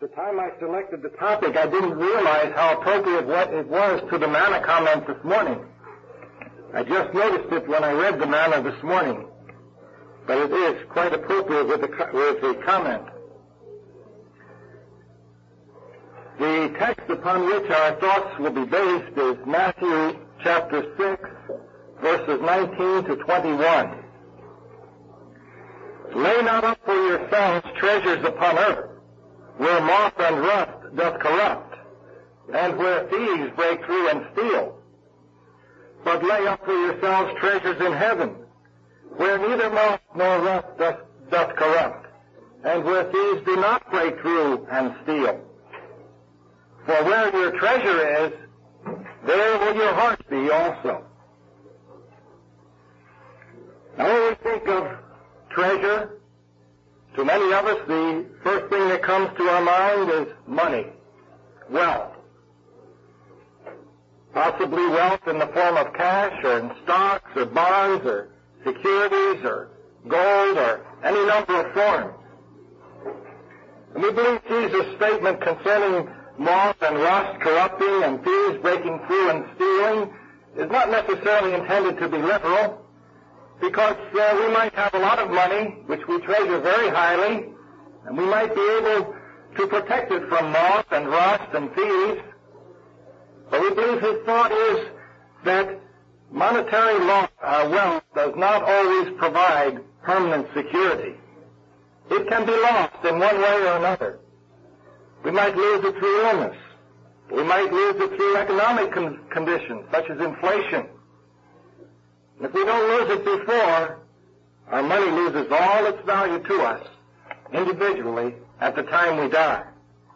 the time I selected the topic, I didn't realize how appropriate what it was to the manna comment this morning. I just noticed it when I read the manna this morning, but it is quite appropriate with the comment. The text upon which our thoughts will be based is Matthew chapter 6, verses 19 to 21. Lay not up for yourselves treasures upon earth, where moth and rust doth corrupt, and where thieves break through and steal. But lay up for yourselves treasures in heaven, where neither moth nor rust doth corrupt, and where thieves do not break through and steal. For where your treasure is, there will your heart be also. Now when we think of treasure, to many of us the first thing that comes to our mind is money, wealth. Possibly wealth in the form of cash or in stocks or bonds or securities or gold or any number of forms. And we believe Jesus' statement concerning moth and rust corrupting and thieves breaking through and stealing is not necessarily intended to be literal, because we might have a lot of money, which we treasure very highly, and we might be able to protect it from moth and rust and thieves. But we believe his thought is that monetary wealth does not always provide permanent security. It can be lost in one way or another. We might lose it through illness. We might lose it through economic conditions, such as inflation. And if we don't lose it before, our money loses all its value to us individually at the time we die.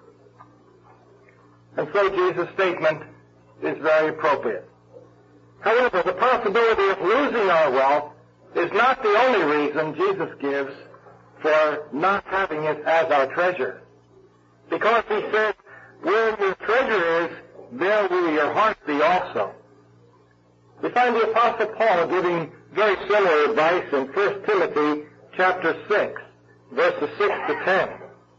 And so Jesus' statement is very appropriate. However, the possibility of losing our wealth is not the only reason Jesus gives for not having it as our treasure. Because he said, where your treasure is, there will your heart be also. We find the Apostle Paul giving very similar advice in 1 Timothy chapter 6, verses 6 to 10.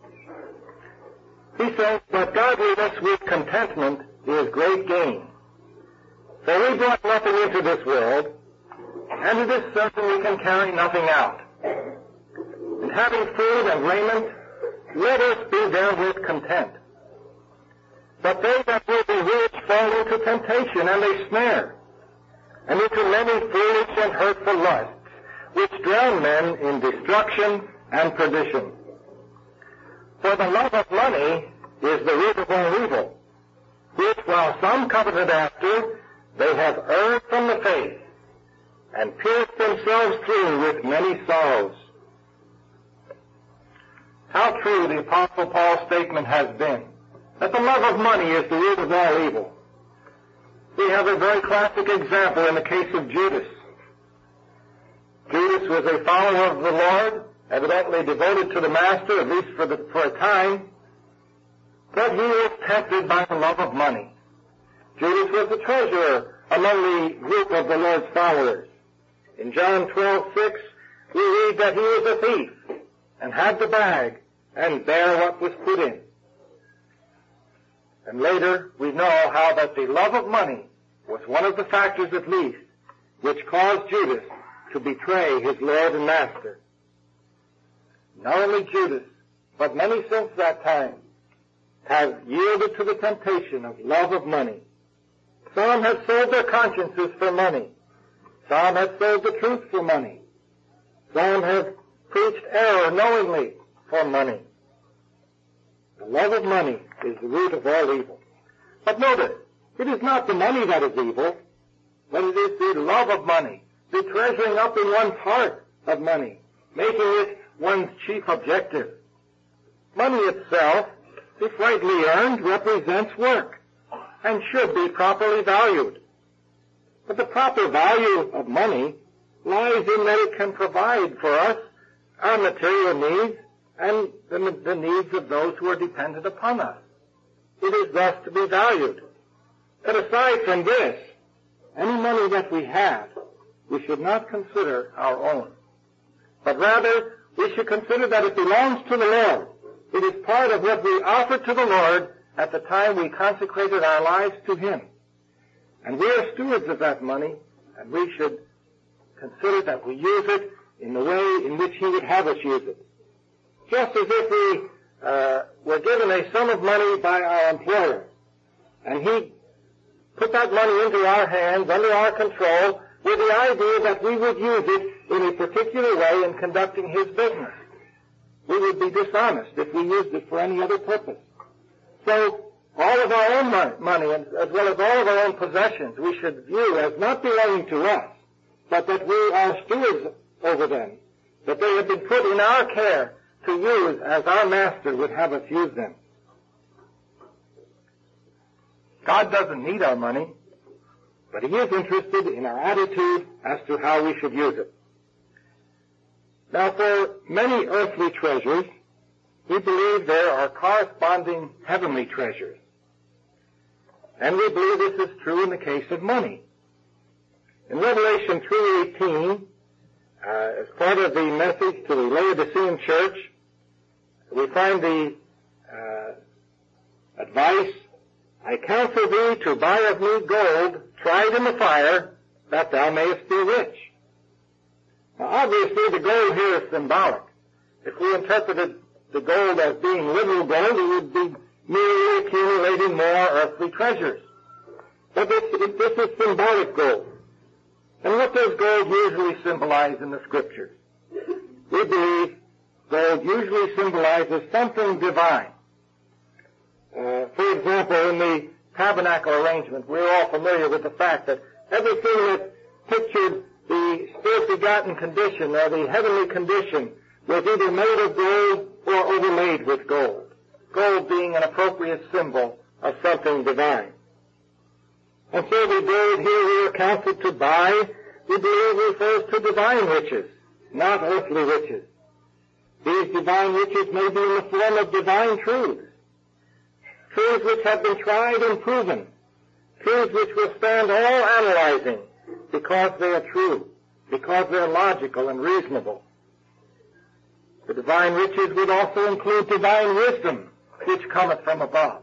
He says, but godliness with contentment is great gain. For we brought nothing into this world, and it is certain we can carry nothing out. And having food and raiment, let us be therewith content. But they that will be rich fall into temptation and a snare, and into many foolish and hurtful lusts, which drown men in destruction and perdition. For the love of money is the root of all evil, which while some coveted after, they have erred from the faith, and pierced themselves through with many sorrows. How true the Apostle Paul's statement has been, that the love of money is the root of all evil. We have a very classic example in the case of Judas. Judas was a follower of the Lord, evidently devoted to the Master, at least for a time, but he was tempted by the love of money. Judas was the treasurer among the group of the Lord's followers. In John 12:6, we read that he was a thief, and had the bag, and bare what was put in. And later, we know how that the love of money was one of the factors, at least, which caused Judas to betray his Lord and Master. Not only Judas, but many since that time, have yielded to the temptation of love of money. Some have sold their consciences for money. Some have sold the truth for money. Some have preached error knowingly for money. The love of money is the root of all evil. But notice, it is not the money that is evil, but it is the love of money, the treasuring up in one's heart of money, making it one's chief objective. Money itself, if rightly earned, represents work and should be properly valued. But the proper value of money lies in that it can provide for us our material needs and the needs of those who are dependent upon us. It is thus to be valued. But aside from this, any money that we have, we should not consider our own, but rather we should consider that it belongs to the Lord, It is part of what we offer to the Lord at the time we consecrated our lives to Him. And we are stewards of that money, and we should consider that we use it in the way in which He would have us use it. Just as if we were given a sum of money by our employer, and he put that money into our hands, under our control, with the idea that we would use it in a particular way in conducting his business. We would be dishonest if we used it for any other purpose. So, all of our own money, as well as all of our own possessions, we should view as not belonging to us, but that we are stewards over them, that they have been put in our care to use as our Master would have us use them. God doesn't need our money, but He is interested in our attitude as to how we should use it. Now, for many earthly treasures, we believe there are corresponding heavenly treasures. And we believe this is true in the case of money. In Revelation 3:18, as part of the message to the Laodicean church, we find the advice, I counsel thee to buy of me gold tried in the fire, that thou mayest be rich. Now, obviously, the gold here is symbolic. If we interpreted the gold as being literal gold, it would be merely accumulating more earthly treasures. But this is symbolic gold. And what does gold usually symbolize in the Scriptures? We believe gold usually symbolizes something divine. For example, in the tabernacle arrangement, we're all familiar with the fact that everything that pictured the spirit-begotten condition or the heavenly condition was either made of gold or overlaid with gold. Gold being an appropriate symbol of something divine. And so the gold here we are counseled to buy, we believe refers to divine riches, not earthly riches. These divine riches may be in the form of divine truths. Truths which have been tried and proven. Truths which will stand all analyzing because they are true, because they're logical and reasonable. The divine riches would also include divine wisdom, which cometh from above.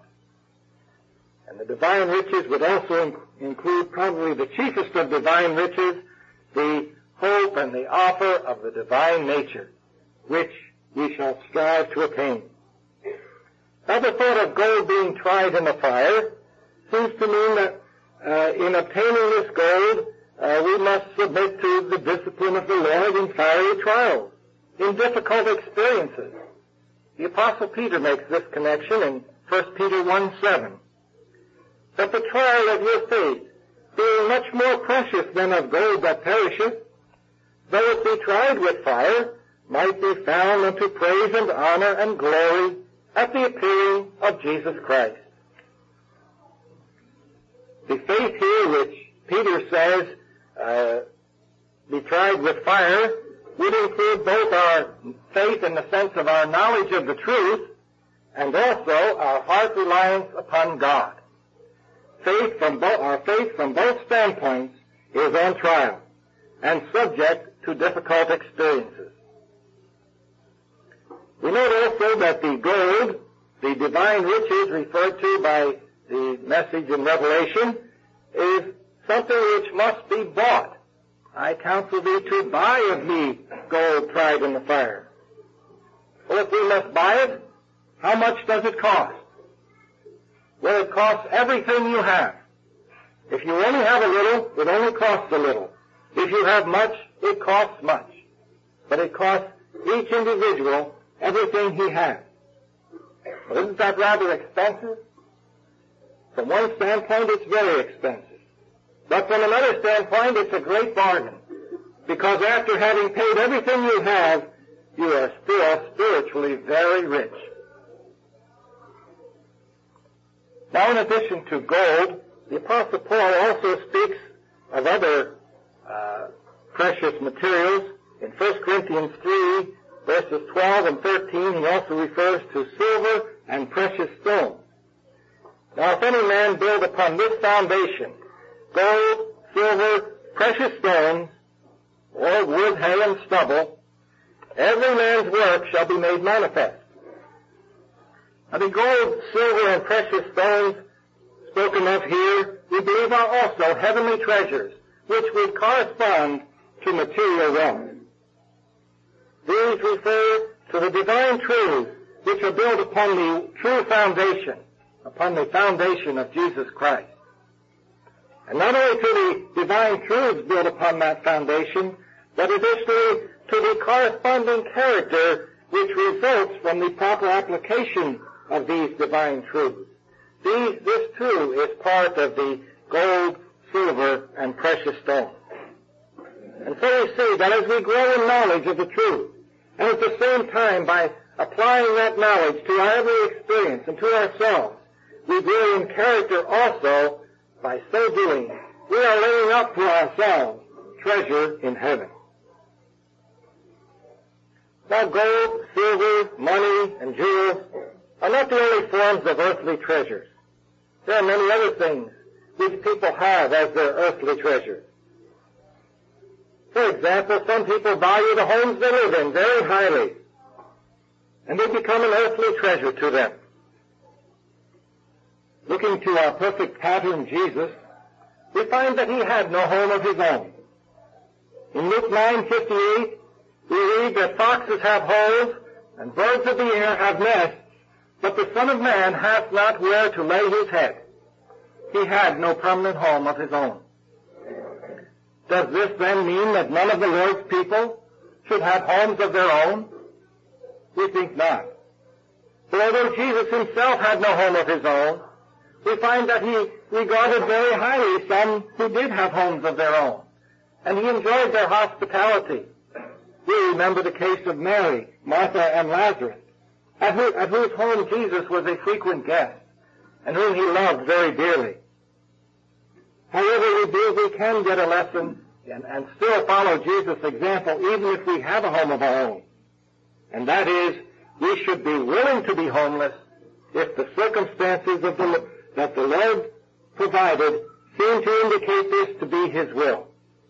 And the divine riches would also include probably the chiefest of divine riches, the hope and the offer of the divine nature, which we shall strive to attain. Now, the thought of gold being tried in the fire seems to mean that in obtaining this gold, we must submit to the discipline of the Lord in fiery trials, in difficult experiences. The Apostle Peter makes this connection in 1 Peter 1:7. That the trial of your faith, being much more precious than of gold that perisheth, though it be tried with fire, might be found unto praise and honor and glory at the appearing of Jesus Christ. The faith here which Peter says be tried with fire would include both our faith in the sense of our knowledge of the truth and also our heart reliance upon God. Our faith from both standpoints is on trial and subject to difficult experiences. We note also that the gold, the divine riches referred to by the message in Revelation, is something which must be bought. I counsel thee to buy of me gold tried in the fire. Well, if we must buy it, how much does it cost? Well, it costs everything you have. If you only have a little, it only costs a little. If you have much, it costs much. But it costs each individual everything he has. Well, isn't that rather expensive? From one standpoint, it's very expensive. But from another standpoint, it's a great bargain. Because after having paid everything you have, you are still spiritually very rich. Now, in addition to gold, the Apostle Paul also speaks of other precious materials. In 1 Corinthians 3, verses 12 and 13, he also refers to silver and precious stones. Now, if any man build upon this foundation, gold, silver, precious stones, or wood, hay, and stubble, every man's work shall be made manifest. The gold, silver, and precious stones spoken of here, we believe are also heavenly treasures, which would correspond to material wealth. These refer to the divine truths which are built upon the true foundation, upon the foundation of Jesus Christ. And not only to the divine truths built upon that foundation, but additionally to the corresponding character which results from the proper application of these divine truths. This too is part of the gold, silver, and precious stones. And so we see that as we grow in knowledge of the truth, and at the same time by applying that knowledge to our every experience and to ourselves, we grow in character also. By so doing, we are laying up for ourselves treasure in heaven. Now gold, silver, money, and jewels are not the only forms of earthly treasures. There are many other things which people have as their earthly treasures. For example, some people value the homes they live in very highly, and they become an earthly treasure to them. Looking to our perfect pattern, Jesus, we find that he had no home of his own. In Luke 9:58, we read that foxes have holes and birds of the air have nests, but the Son of Man hath not where to lay his head. He had no permanent home of his own. Does this then mean that none of the Lord's people should have homes of their own? We think not. For although Jesus himself had no home of his own, we find that he regarded very highly some who did have homes of their own, and he enjoyed their hospitality. We remember the case of Mary, Martha, and Lazarus, at whose home Jesus was a frequent guest, and whom he loved very dearly. However, we believe we can get a lesson and still follow Jesus' example even if we have a home of our own. And that is, we should be willing to be homeless if the circumstances that the Lord provided seem to indicate this to be his will.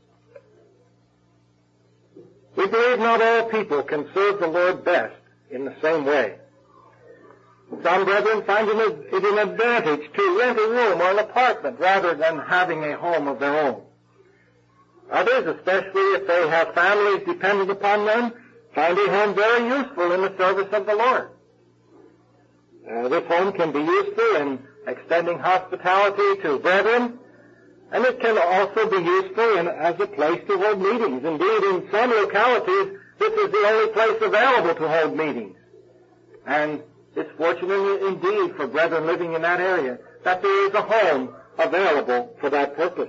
We believe not all people can serve the Lord best in the same way. Some brethren find it an advantage to rent a room or an apartment rather than having a home of their own. Others, especially if they have families dependent upon them, find a home very useful in the service of the Lord. This home can be useful in extending hospitality to brethren, and it can also be useful as a place to hold meetings. Indeed, in some localities, this is the only place available to hold meetings. And it's fortunate indeed for brethren living in that area that there is a home available for that purpose.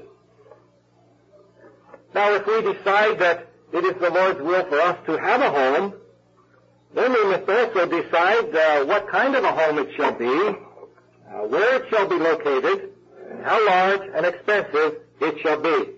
Now, if we decide that it is the Lord's will for us to have a home, then we must also decide what kind of a home it shall be, where it shall be located, and how large and expensive it shall be.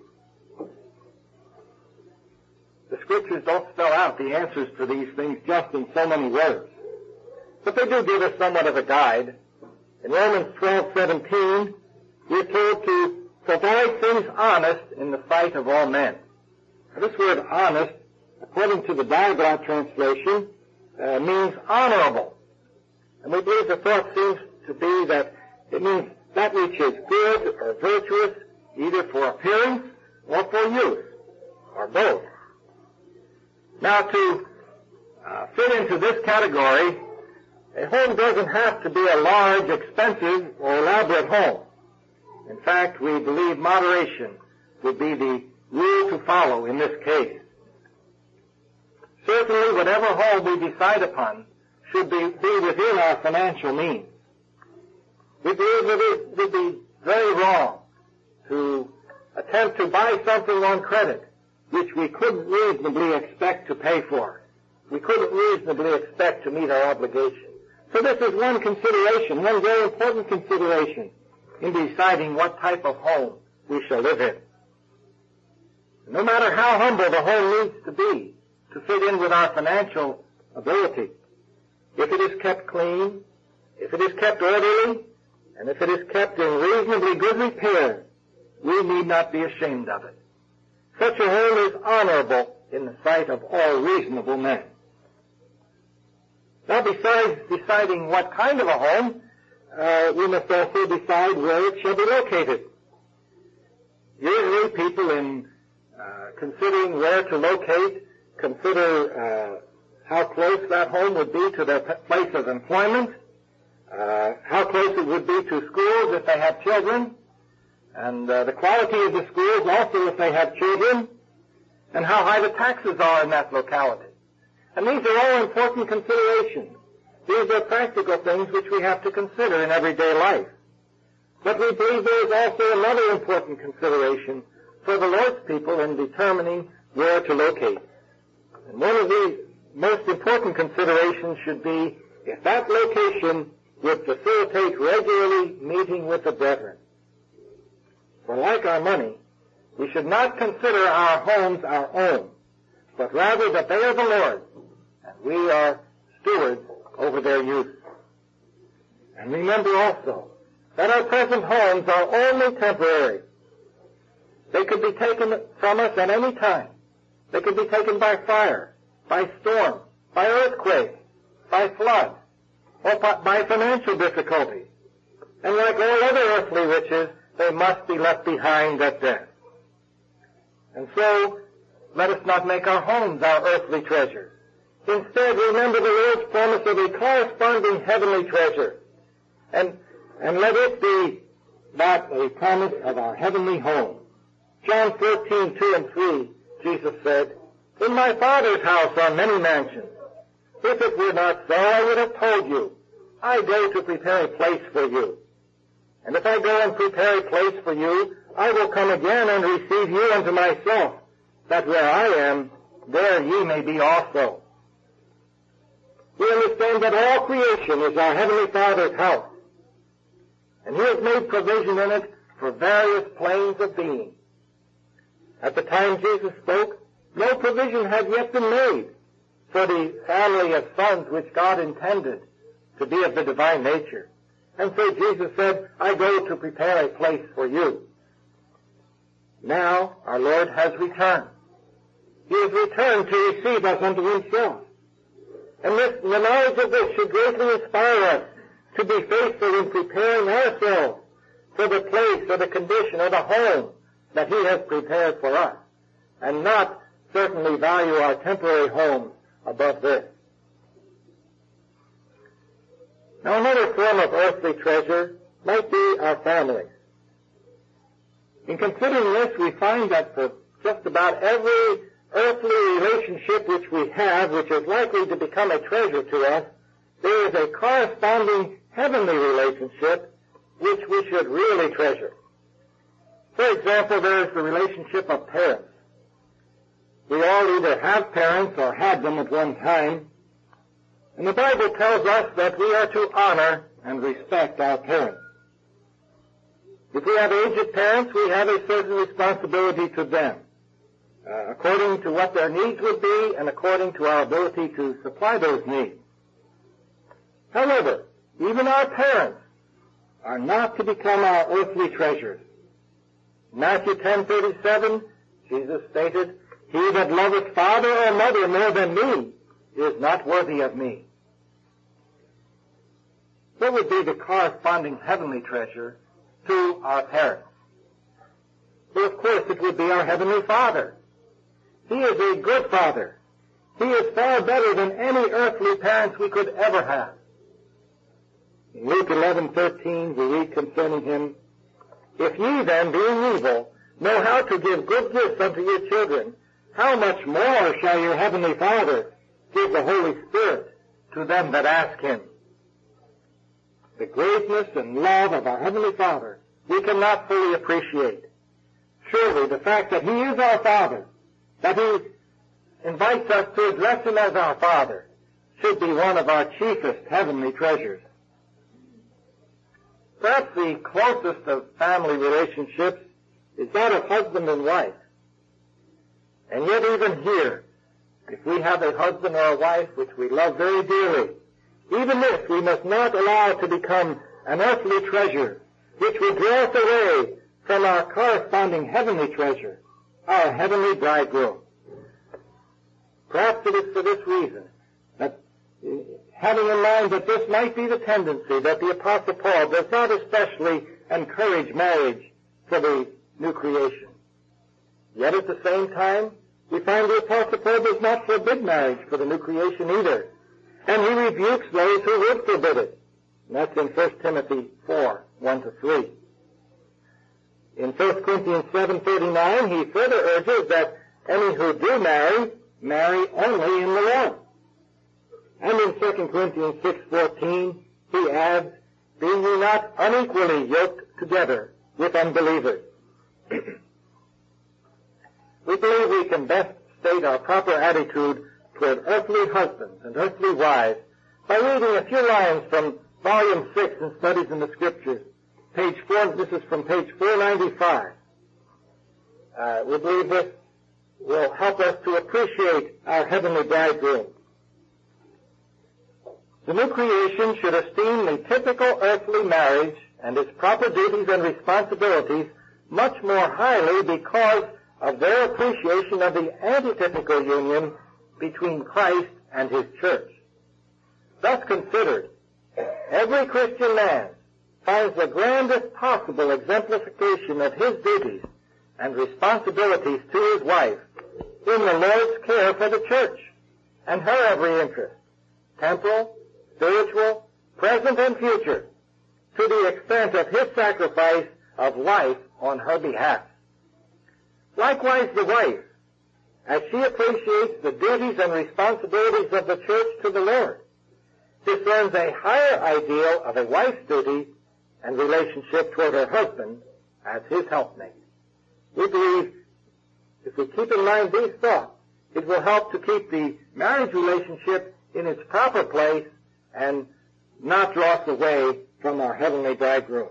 The Scriptures don't spell out the answers to these things just in so many words, but they do give us somewhat of a guide. In Romans 12:17, we're told to provide things honest in the sight of all men. Now, this word honest, according to the Diaglott translation, means honorable. And we believe the thought seems to be that it means that which is good or virtuous, either for appearance or for use, or both. Now, to fit into this category, a home doesn't have to be a large, expensive, or elaborate home. In fact, we believe moderation would be the rule to follow in this case. Certainly, whatever home we decide upon should be within our financial means. We believe it would be very wrong to attempt to buy something on credit which we couldn't reasonably expect to pay for. We couldn't reasonably expect to meet our obligation. So this is one consideration, one very important consideration in deciding what type of home we shall live in. No matter how humble the home needs to be to fit in with our financial ability, if it is kept clean, if it is kept orderly, and if it is kept in reasonably good repair, we need not be ashamed of it. Such a home is honorable in the sight of all reasonable men. Now, besides deciding what kind of a home, we must also decide where it shall be located. Usually people in considering where to locate consider how close that home would be to their place of employment, how close it would be to schools if they have children, and the quality of the schools also if they have children, and how high the taxes are in that locality. And these are all important considerations. These are practical things which we have to consider in everyday life. But we believe there is also another important consideration for the Lord's people in determining where to locate. And one of the most important considerations should be if that location would facilitate regularly meeting with the brethren. For like our money, we should not consider our homes our own, but rather that they are the Lord's, and we are stewards over their use. And remember also that our present homes are only temporary. They could be taken from us at any time. They could be taken by fire, by storm, by earthquake, by flood, or by financial difficulty. And like all other earthly riches, they must be left behind at death. And so, let us not make our homes our earthly treasures. Instead, remember the Lord's promise of a corresponding heavenly treasure. And let it be that a promise of our heavenly home. John 14:2 and 3, Jesus said, "In my Father's house are many mansions. If it were not so, I would have told you. I go to prepare a place for you. And if I go and prepare a place for you, I will come again and receive you unto myself, that where I am, there ye may be also." We understand that all creation is our Heavenly Father's house, and He has made provision in it for various planes of being. At the time Jesus spoke, no provision had yet been made for the family of sons which God intended to be of the divine nature. And so Jesus said, "I go to prepare a place for you." Now our Lord has returned. He has returned to receive us unto Himself. And the knowledge of this should greatly inspire us to be faithful in preparing ourselves for the place or the condition or the home that He has prepared for us, and not certainly value our temporary homes above this. Now another form of earthly treasure might be our families. In considering this, we find that for just about every earthly relationship which we have, which is likely to become a treasure to us, there is a corresponding heavenly relationship which we should really treasure. For example, there is the relationship of parents. We all either have parents or had them at one time, and the Bible tells us that we are to honor and respect our parents. If we have aged parents, we have a certain responsibility to them, according to what their needs would be and according to our ability to supply those needs. However, even our parents are not to become our earthly treasures. Matthew 10:37, Jesus stated, "He that loveth father or mother more than me is not worthy of me." What would be the corresponding heavenly treasure to our parents? Well, of course, it would be our Heavenly Father. He is a good Father. He is far better than any earthly parents we could ever have. In Luke 11:13, we read concerning Him, "If ye then, being evil, know how to give good gifts unto your children, how much more shall your Heavenly Father give the Holy Spirit to them that ask Him?" The greatness and love of our Heavenly Father we cannot fully appreciate. Surely the fact that He is our Father, that He invites us to address Him as our Father, should be one of our chiefest heavenly treasures. Perhaps the closest of family relationships is that of husband and wife. And yet even here, if we have a husband or a wife which we love very dearly, even this we must not allow to become an earthly treasure, which will draw us away from our corresponding heavenly treasure, our heavenly bridegroom. Perhaps it is for this reason that having in mind that this might be the tendency, that the Apostle Paul does not especially encourage marriage for the new creation. Yet at the same time, we find the Apostle Paul does not forbid marriage for the new creation either. And he rebukes those who would forbid it. And that's in 1 Timothy 4, 1-3. In 1 Corinthians 7:39, he further urges that any who do marry only in the Lord. And in 2 Corinthians 6:14, he adds, "Be ye not unequally yoked together with unbelievers." We believe we can best state our proper attitude toward earthly husbands and earthly wives by reading a few lines from Volume 6 in Studies in the Scriptures. Page 4, this is from page 495. We believe this will help us to appreciate our heavenly bridegroom. The new creation should esteem the typical earthly marriage and its proper duties and responsibilities much more highly because of their appreciation of the antitypical union between Christ and his church. Thus considered, every Christian man finds the grandest possible exemplification of his duties and responsibilities to his wife in the Lord's care for the church and her every interest, temporal, spiritual, present, and future, to the extent of his sacrifice of life on her behalf. Likewise, the wife, as she appreciates the duties and responsibilities of the church to the Lord, discerns a higher ideal of a wife's duty and relationship toward her husband as his helpmate. We believe if we keep in mind these thoughts, it will help to keep the marriage relationship in its proper place and not draw us away from our heavenly bridegroom.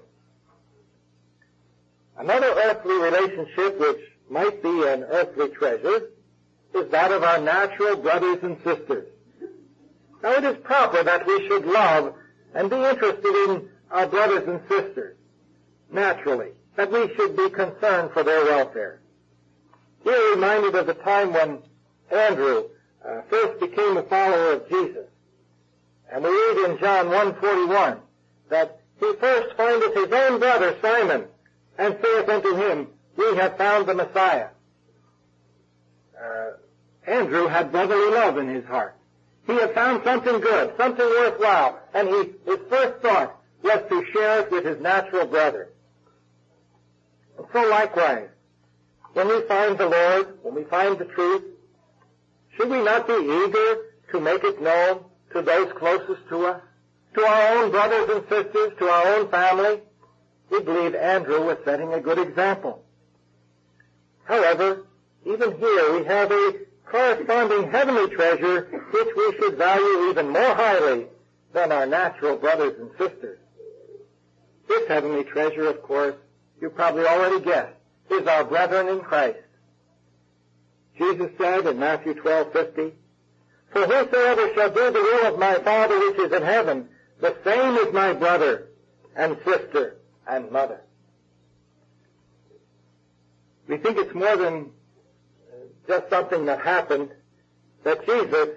Another earthly relationship which might be an earthly treasure is that of our natural brothers and sisters. Now it is proper that we should love and be interested in our brothers and sisters, naturally, that we should be concerned for their welfare. We are reminded of the time when Andrew first became a follower of Jesus. And we read in John 1:41 that he first findeth his own brother Simon, and saith unto him, We have found the Messiah. Andrew had brotherly love in his heart. He had found something good, something worthwhile, and his first thought was to share it with his natural brother. And so likewise, when we find the Lord, when we find the truth, should we not be eager to make it known to those closest to us, to our own brothers and sisters, to our own family? We believe Andrew was setting a good example. However, even here we have a corresponding heavenly treasure which we should value even more highly than our natural brothers and sisters. This heavenly treasure, of course, you probably already guessed, is our brethren in Christ. Jesus said in Matthew 12:50, For whosoever shall do the will of my Father which is in heaven, the same is my brother and sister and mother. We think it's more than just something that happened, that Jesus,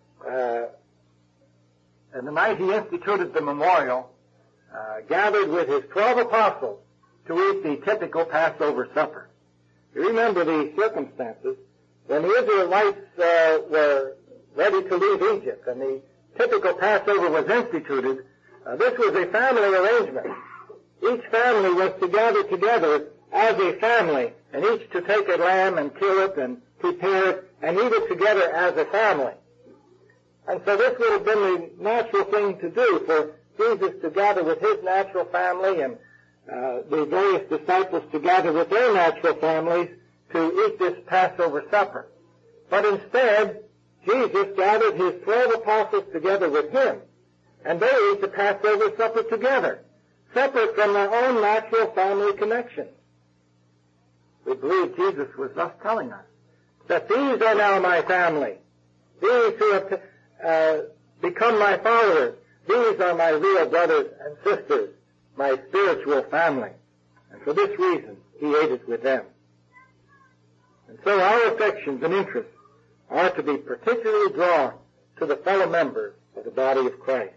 and the night he instituted the memorial, gathered with his 12 apostles to eat the typical Passover supper. You remember the circumstances when the Israelites were ready to leave Egypt and the typical Passover was instituted. This was a family arrangement. Each family was to gather together as a family, and each to take a lamb and kill it and prepare it and eat it together as a family. And so this would have been the natural thing to do for Jesus to gather with his natural family and the various disciples to gather with their natural families to eat this Passover supper. But instead, Jesus gathered his 12 apostles together with him, and they ate the Passover supper together, separate from their own natural family connections. We believe Jesus was thus telling us that these are now my family. These who have become my followers, these are my real brothers and sisters, my spiritual family. And for this reason, he ate it with them. And so our affections and interests are to be particularly drawn to the fellow members for the body of Christ.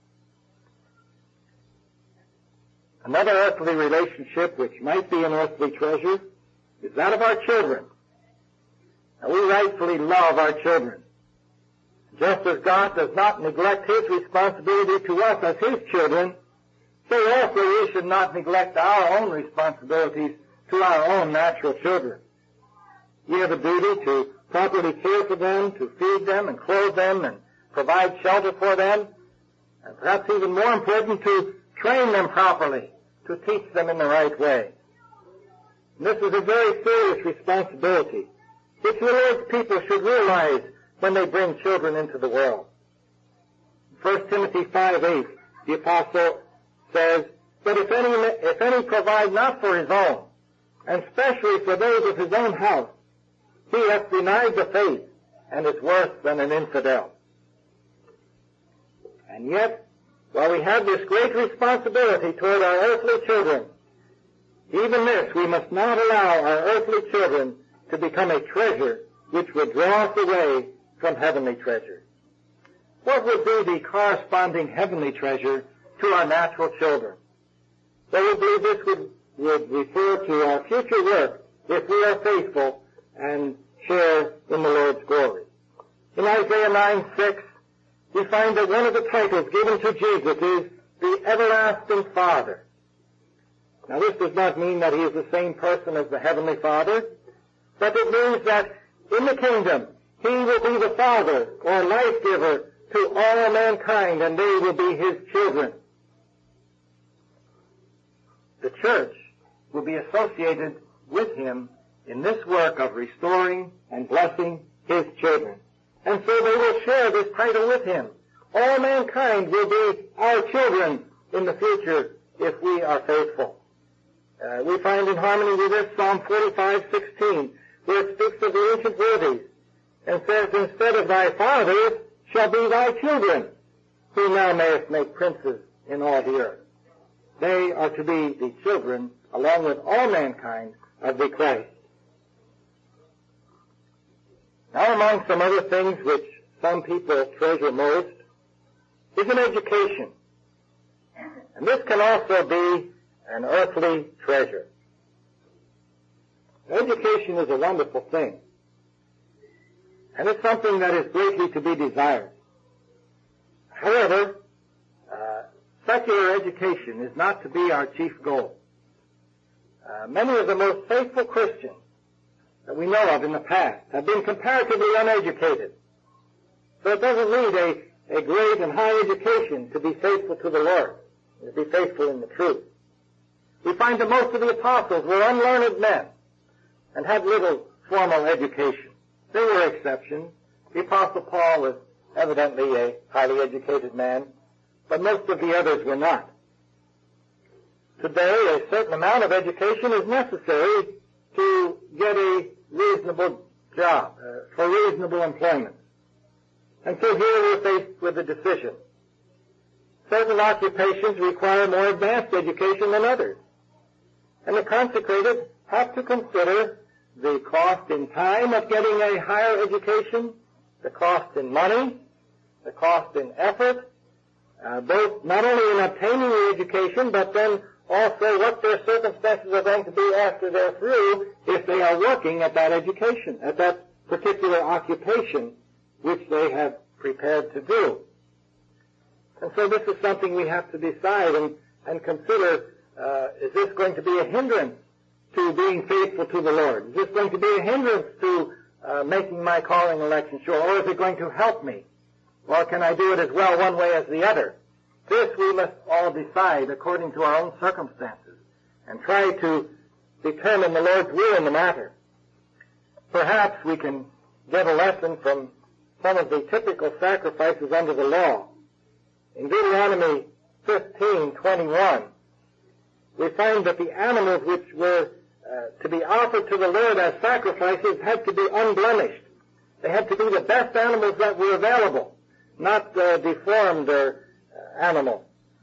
Another earthly relationship which might be an earthly treasure is that of our children. Now, we rightfully love our children. Just as God does not neglect His responsibility to us as His children, so also we should not neglect our own responsibilities to our own natural children. We have a duty to properly care for them, to feed them and clothe them and provide shelter for them, and perhaps even more important, to train them properly, to teach them in the right way. And this is a very serious responsibility, which the Lord's people should realize when they bring children into the world. 1 Timothy 5:8, the apostle says, "But if any provide not for his own, and especially for those of his own house, he hath denied the faith, and is worse than an infidel." And yet, while we have this great responsibility toward our earthly children, even this we must not allow our earthly children to become a treasure which would draw us away from heavenly treasure. What would be the corresponding heavenly treasure to our natural children? Well, we believe this would refer to our future work if we are faithful and share in the Lord's glory. In Isaiah 9:6, we find that one of the titles given to Jesus is the Everlasting Father. Now, this does not mean that He is the same person as the Heavenly Father, but it means that in the kingdom, He will be the Father or life giver to all mankind, and they will be His children. The church will be associated with Him in this work of restoring and blessing His children. And so they will share this title with Him. All mankind will be our children in the future if we are faithful. We find in harmony with this Psalm 45:16, where it speaks of the ancient worthies and says, "Instead of thy fathers shall be thy children, who now mayest make princes in all the earth." They are to be the children, along with all mankind, of the Christ. Now, among some other things which some people treasure most is an education. And this can also be an earthly treasure. Education is a wonderful thing. And it's something that is greatly to be desired. However, secular education is not to be our chief goal. Many of the most faithful Christians that we know of in the past have been comparatively uneducated. So it doesn't need a great and high education to be faithful to the Lord, to be faithful in the truth. We find that most of the apostles were unlearned men and had little formal education. There were exceptions. The Apostle Paul was evidently a highly educated man, but most of the others were not. Today, a certain amount of education is necessary to get a reasonable job, for reasonable employment. And so here we're faced with a decision. Certain occupations require more advanced education than others. And the consecrated have to consider the cost in time of getting a higher education, the cost in money, the cost in effort, both not only in obtaining the education, but then also what their circumstances are going to be after they're through if they are working at that education, at that particular occupation which they have prepared to do. And so this is something we have to decide and consider, is this going to be a hindrance to being faithful to the Lord? Is this going to be a hindrance to making my calling election sure? Or is it going to help me? Or can I do it as well one way as the other? This we must all decide according to our own circumstances and try to determine the Lord's will in the matter. Perhaps we can get a lesson from some of the typical sacrifices under the law. In Deuteronomy 15:21, we find that the animals which were to be offered to the Lord as sacrifices had to be unblemished. They had to be the best animals that were available, not deformed or animals.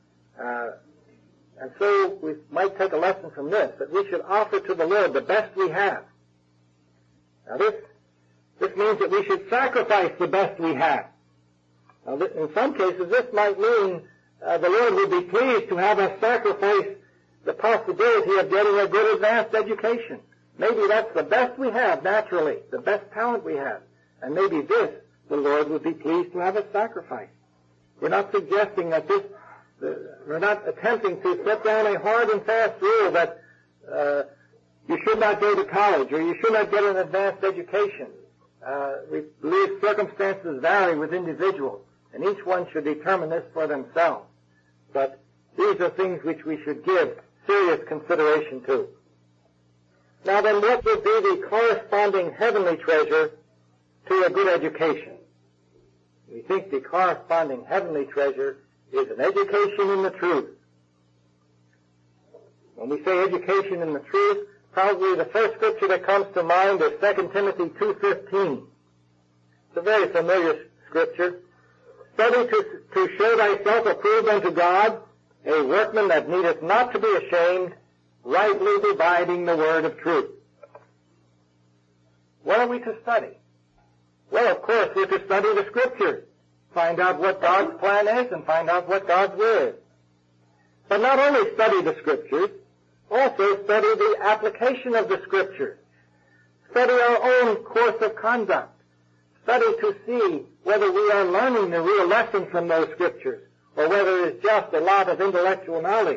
And so we might take a lesson from this, that we should offer to the Lord the best we have. Now this means that we should sacrifice the best we have. Now, in some cases, this might mean the Lord would be pleased to have us sacrifice the possibility of getting a good advanced education. Maybe that's the best we have naturally, the best talent we have. And maybe this, the Lord would be pleased to have us sacrifice. We're not suggesting that we're not attempting to set down a hard and fast rule that you should not go to college or you should not get an advanced education. We believe circumstances vary with individuals, and each one should determine this for themselves. But these are things which we should give serious consideration to. Now then, what would be the corresponding heavenly treasure to a good education? We think the corresponding heavenly treasure is an education in the truth. When we say education in the truth, probably the first scripture that comes to mind is 2 Timothy 2:15. It's a very familiar scripture. Study to show thyself approved unto God, a workman that needeth not to be ashamed, rightly dividing the word of truth. What are we to study? Well, of course, we're to study the Scriptures, find out what God's plan is and find out what God's will is. But not only study the Scriptures, also study the application of the Scriptures. Study our own course of conduct. Study to see whether we are learning the real lesson from those Scriptures or whether it's just a lot of intellectual knowledge.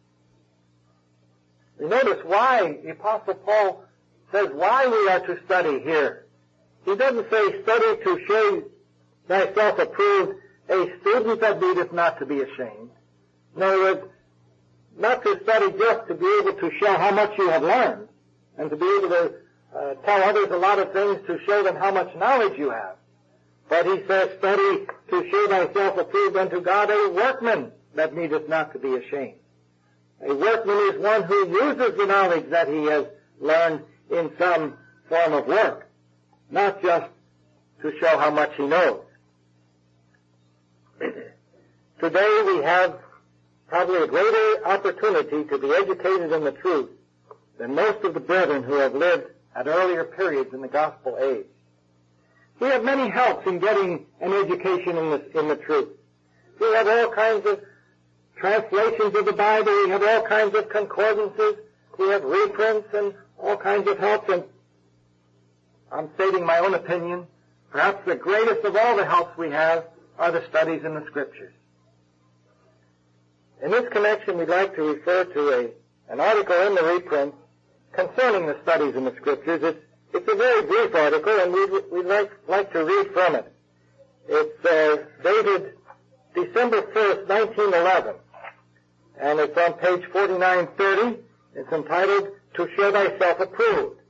You notice why the Apostle Paul says why we are to study here. He doesn't say study to show thyself approved, a student that needeth not to be ashamed. In other words, not to study just to be able to show how much you have learned and to be able to tell others a lot of things to show them how much knowledge you have. But he says study to show thyself approved unto God, a workman that needeth not to be ashamed. A workman is one who uses the knowledge that he has learned in some form of work, not just to show how much he knows. Today we have probably a greater opportunity to be educated in the truth than most of the brethren who have lived at earlier periods in the gospel age. We have many helps in getting an education in the truth. We have all kinds of translations of the Bible. We have all kinds of concordances. We have reprints and all kinds of helps. And I'm stating my own opinion. Perhaps the greatest of all the helps we have are the studies in the Scriptures. In this connection, we'd like to refer to an article in the reprint concerning the studies in the Scriptures. It's a very brief article, and we'd like to read from it. It's dated December 1st, 1911, and it's on page 4930. It's entitled, To Show Thyself Approved.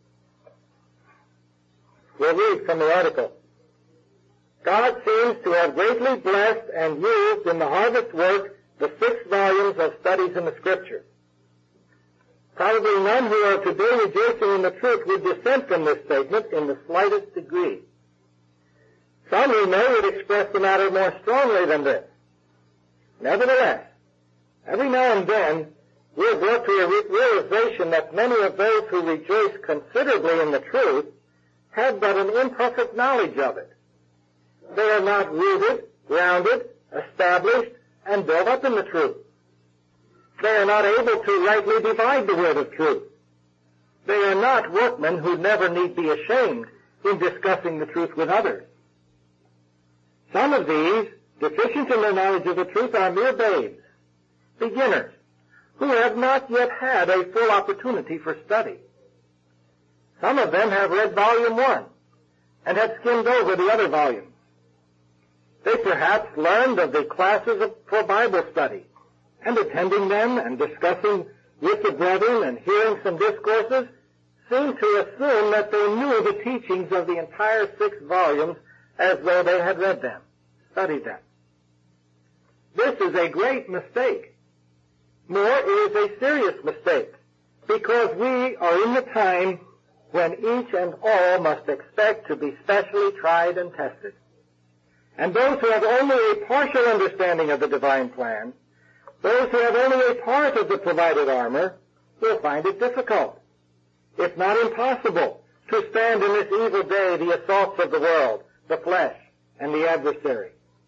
We'll read from the article. God seems to have greatly blessed and used in the harvest work the 6 volumes of studies in the Scriptures. Probably none who are today rejoicing in the truth would dissent from this statement in the slightest degree. Some we know would express the matter more strongly than this. Nevertheless, every now and then we're brought to a realization that many of those who rejoice considerably in the truth have but an imperfect knowledge of it. They are not rooted, grounded, established, and built up in the truth. They are not able to rightly divide the word of truth. They are not workmen who never need be ashamed in discussing the truth with others. Some of these, deficient in their knowledge of the truth, are mere babes, beginners, who have not yet had a full opportunity for study. Some of them have read volume 1 and have skimmed over the other volumes. They perhaps learned of the classes for Bible study, and attending them and discussing with the brethren and hearing some discourses seemed to assume that they knew the teachings of the entire 6 volumes as though they had read them, studied them. This is a great mistake. More, it is a serious mistake, because we are in the time when each and all must expect to be specially tried and tested. And those who have only a partial understanding of the divine plan, those who have only a part of the provided armor, will find it difficult, if not impossible, to stand in this evil day the assaults of the world, the flesh, and the adversary.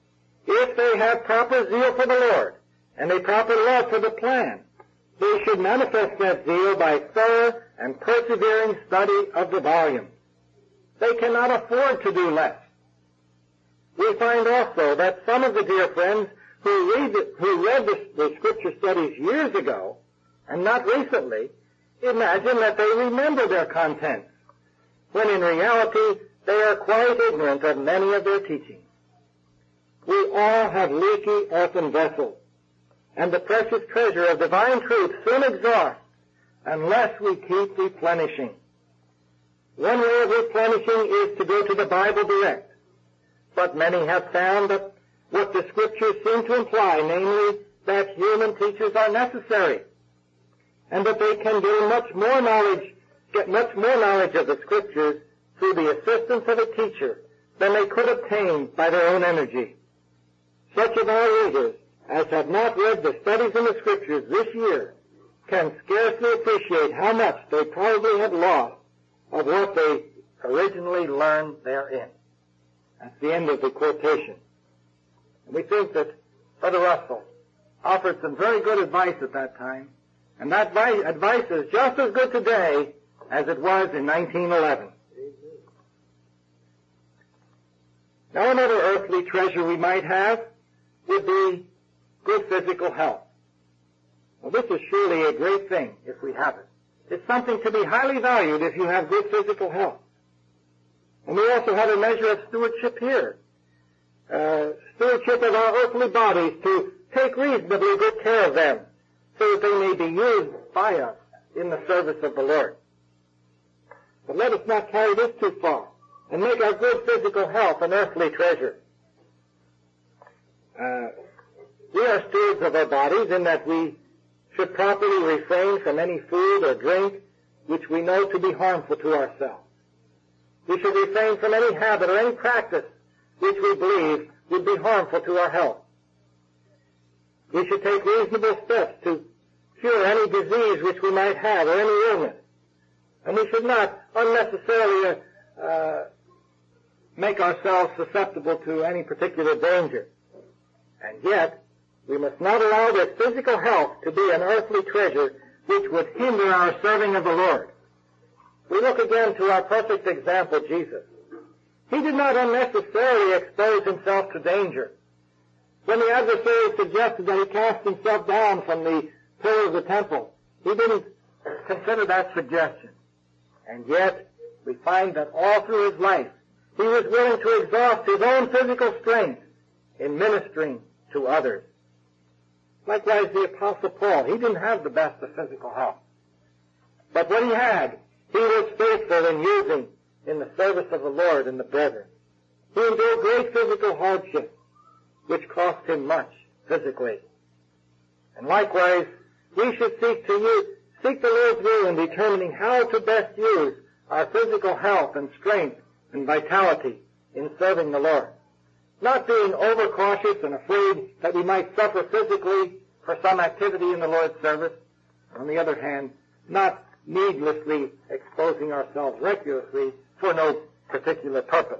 If they have proper zeal for the Lord and a proper love for the plan, they should manifest that zeal by thorough and persevering study of the volume. They cannot afford to do less. We find also that some of the dear friends who read the Scripture studies years ago, and not recently, imagine that they remember their contents, when in reality they are quite ignorant of many of their teachings. We all have leaky earthen vessels, and the precious treasure of divine truth soon exhausts unless we keep replenishing. One way of replenishing is to go to the Bible direct, but many have found that what the Scriptures seem to imply, namely that human teachers are necessary, and that they can get much more knowledge of the Scriptures through the assistance of a teacher than they could obtain by their own energy. Such of our readers as have not read the studies in the Scriptures this year can scarcely appreciate how much they probably have lost of what they originally learned therein. That's the end of the quotation. And we think that Brother Russell offered some very good advice at that time, and that advice is just as good today as it was in 1911. Now, another earthly treasure we might have would be good physical health. Well, this is surely a great thing if we have it. It's something to be highly valued if you have good physical health. And we also have a measure of stewardship here. Stewardship of our earthly bodies, to take reasonably good care of them so that they may be used by us in the service of the Lord. But let us not carry this too far and make our good physical health an earthly treasure. We are stewards of our bodies in that we should properly refrain from any food or drink which we know to be harmful to ourselves. We should refrain from any habit or any practice which we believe would be harmful to our health. We should take reasonable steps to cure any disease which we might have or any illness. And we should not unnecessarily make ourselves susceptible to any particular danger. And yet, we must not allow this physical health to be an earthly treasure which would hinder our serving of the Lord. We look again to our perfect example, Jesus. He did not unnecessarily expose himself to danger. When the adversary suggested that he cast himself down from the pillar of the temple, he didn't consider that suggestion. And yet, we find that all through his life, he was willing to exhaust his own physical strength in ministering to others. Likewise, the Apostle Paul, he didn't have the best of physical health. But what he had, he was faithful in using in the service of the Lord and the brethren. He endured great physical hardship, which cost him much physically. And likewise, we should seek the Lord's will in determining how to best use our physical health and strength and vitality in serving the Lord. Not being overcautious and afraid that we might suffer physically for some activity in the Lord's service. On the other hand, not needlessly exposing ourselves recklessly for no particular purpose.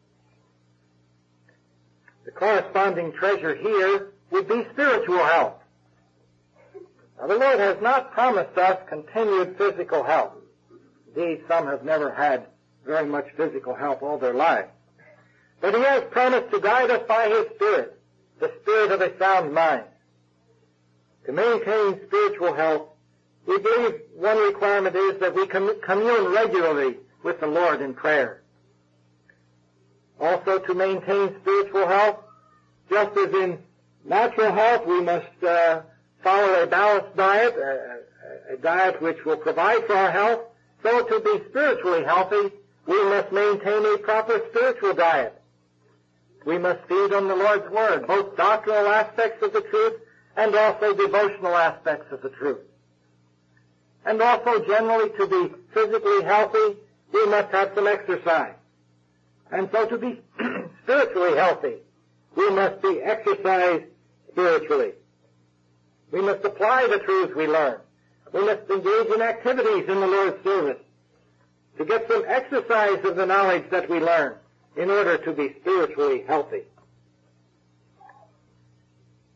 The corresponding treasure here would be spiritual health. Now, the Lord has not promised us continued physical health. Indeed, some have never had very much physical health all their lives. But he has promised to guide us by his Spirit, the Spirit of a sound mind. To maintain spiritual health, we believe one requirement is that we commune regularly with the Lord in prayer. Also, to maintain spiritual health, just as in natural health, we must follow a balanced diet, a diet which will provide for our health. So to be spiritually healthy, we must maintain a proper spiritual diet. We must feed on the Lord's Word, both doctrinal aspects of the truth and also devotional aspects of the truth. And also, generally, to be physically healthy, we must have some exercise. And so to be spiritually healthy, we must be exercised spiritually. We must apply the truths we learn. We must engage in activities in the Lord's service to get some exercise of the knowledge that we learn in order to be spiritually healthy.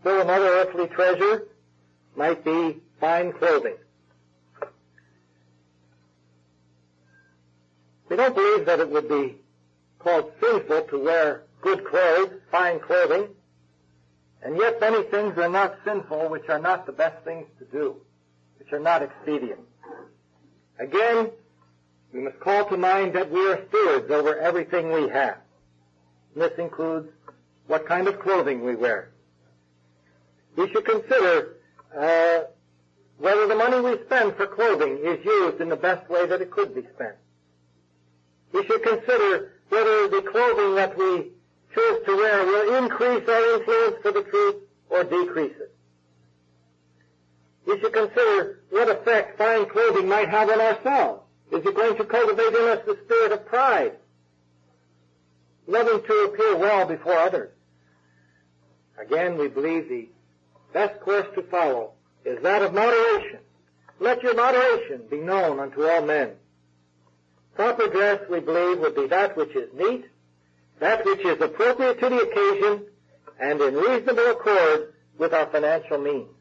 Still another earthly treasure might be fine clothing. We don't believe that it would be called sinful to wear good clothes, fine clothing, and yet many things are not sinful which are not the best things to do, which are not expedient. Again, we must call to mind that we are stewards over everything we have. This includes what kind of clothing we wear. We should consider whether the money we spend for clothing is used in the best way that it could be spent. We should consider whether the clothing that we choose to wear will increase our influence for the truth or decrease it. We should consider what effect fine clothing might have on ourselves. Is it going to cultivate in us the spirit of pride, loving to appear well before others? Again, we believe the best course to follow is that of moderation. Let your moderation be known unto all men. Proper dress, we believe, would be that which is neat, that which is appropriate to the occasion, and in reasonable accord with our financial means.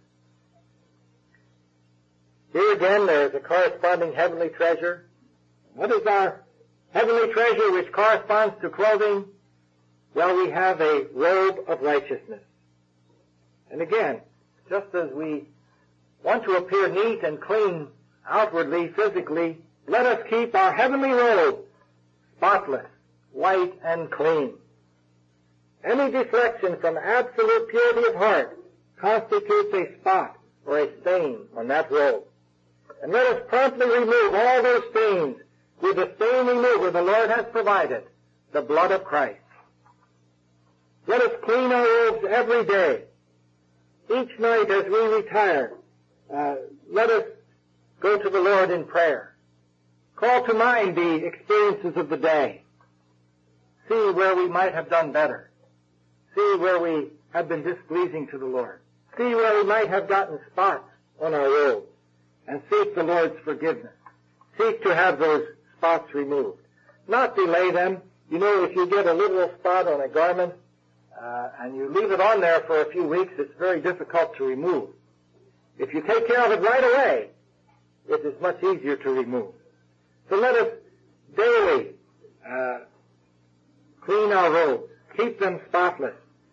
Here again, there is a corresponding heavenly treasure. What is our heavenly treasure which corresponds to clothing? Well, we have a robe of righteousness. And again, just as we want to appear neat and clean outwardly, physically, let us keep our heavenly robe spotless, white, and clean. Any deflection from absolute purity of heart constitutes a spot or a stain on that robe. And let us promptly remove all those stains with the stain remover the Lord has provided, the blood of Christ. Let us clean our robes every day. Each night as we retire, let us go to the Lord in prayer. Call to mind the experiences of the day. See where we might have done better. See where we have been displeasing to the Lord. See where we might have gotten spots on our robes. And seek the Lord's forgiveness. Seek to have those spots removed. Not delay them. You know, if you get a little spot on a garment, and you leave it on there for a few weeks, it's very difficult to remove. If you take care of it right away, it is much easier to remove. So let us daily clean our robes, keep them spotless.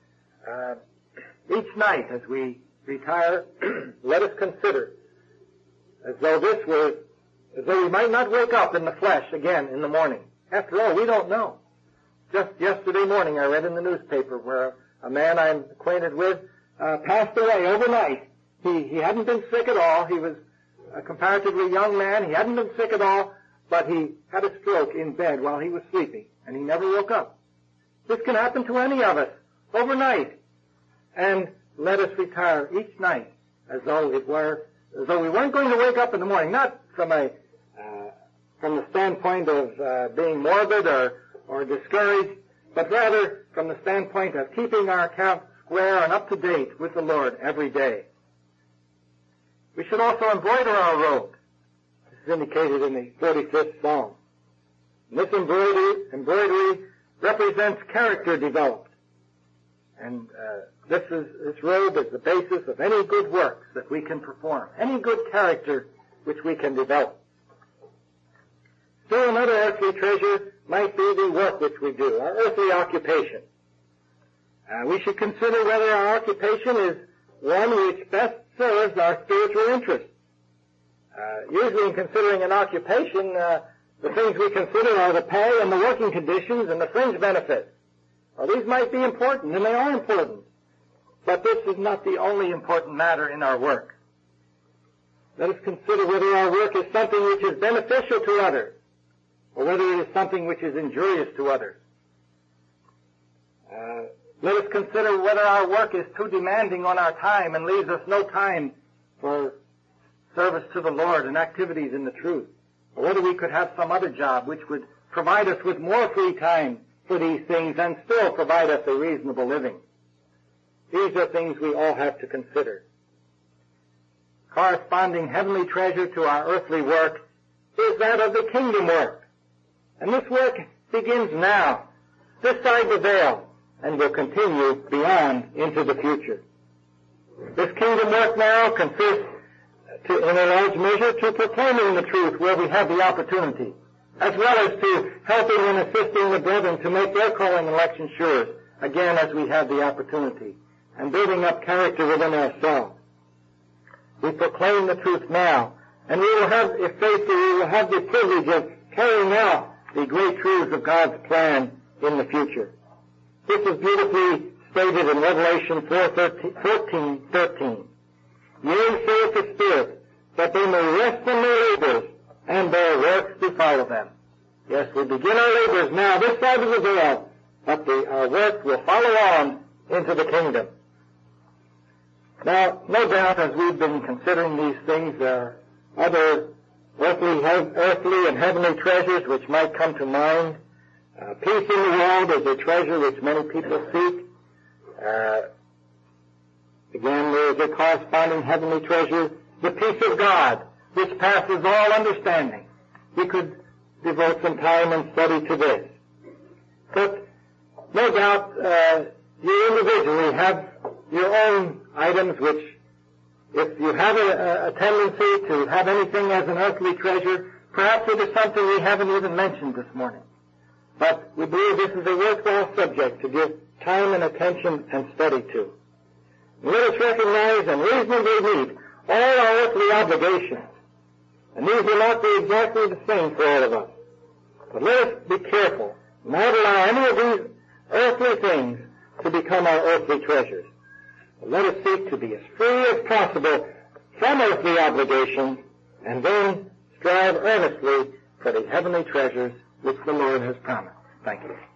Each night as we retire, let us consider as though we might not wake up in the flesh again in the morning. After all, we don't know. Just yesterday morning I read in the newspaper where a man I'm acquainted with passed away overnight. He hadn't been sick at all. He was a comparatively young man. He hadn't been sick at all, but he had a stroke in bed while he was sleeping, and he never woke up. This can happen to any of us overnight. And let us retire each night as though we weren't going to wake up in the morning, not from the standpoint of being morbid or discouraged, but rather from the standpoint of keeping our account square and up to date with the Lord every day. We should also embroider our robe. This is indicated in the 45th Psalm. And this embroidery represents character developed. And this robe is the basis of any good works that we can perform, any good character which we can develop. Still another earthly treasure might be the work which we do, our earthly occupation. We should consider whether our occupation is one which best serves our spiritual interests. Usually in considering an occupation, the things we consider are the pay and the working conditions and the fringe benefits. Well, these might be important, and they are important. But this is not the only important matter in our work. Let us consider whether our work is something which is beneficial to others, or whether it is something which is injurious to others. Let us consider whether our work is too demanding on our time and leaves us no time for service to the Lord and activities in the truth, or whether we could have some other job which would provide us with more free time for these things and still provide us a reasonable living. These are things we all have to consider. Corresponding heavenly treasure to our earthly work is that of the kingdom work. And this work begins now, this side the veil, and will continue beyond into the future. This kingdom work now consists, in a large measure, to proclaiming the truth where we have the opportunity, as well as to helping and assisting the brethren to make their calling and election sure, again, as we have the opportunity, and building up character within ourselves. We proclaim the truth now, and we will have, if faithful, we will have the privilege of carrying out the great truths of God's plan in the future. This is beautifully stated in Revelation 14:13. Yea, saith the Spirit, that they may rest in their labors, and their works do follow them. Yes, we begin our labors now, this side of the veil, but our work will follow on into the kingdom. Now, no doubt, as we've been considering these things, there are other earthly and heavenly treasures which might come to mind. Peace in the world is a treasure which many people seek. Again, there is a corresponding heavenly treasure, the peace of God, which passes all understanding. We could devote some time and study to this. But no doubt, you individually have your own items which, if you have a tendency to have anything as an earthly treasure, perhaps it is something we haven't even mentioned this morning. But we believe this is a worthwhile subject to give time and attention and study to. Let us recognize and reasonably meet all our earthly obligations. And these will not be exactly the same for all of us. But let us be careful, not allow any of these earthly things to become our earthly treasures. But let us seek to be as free as possible from earthly obligations, and then strive earnestly for the heavenly treasures which the Lord has promised. Thank you.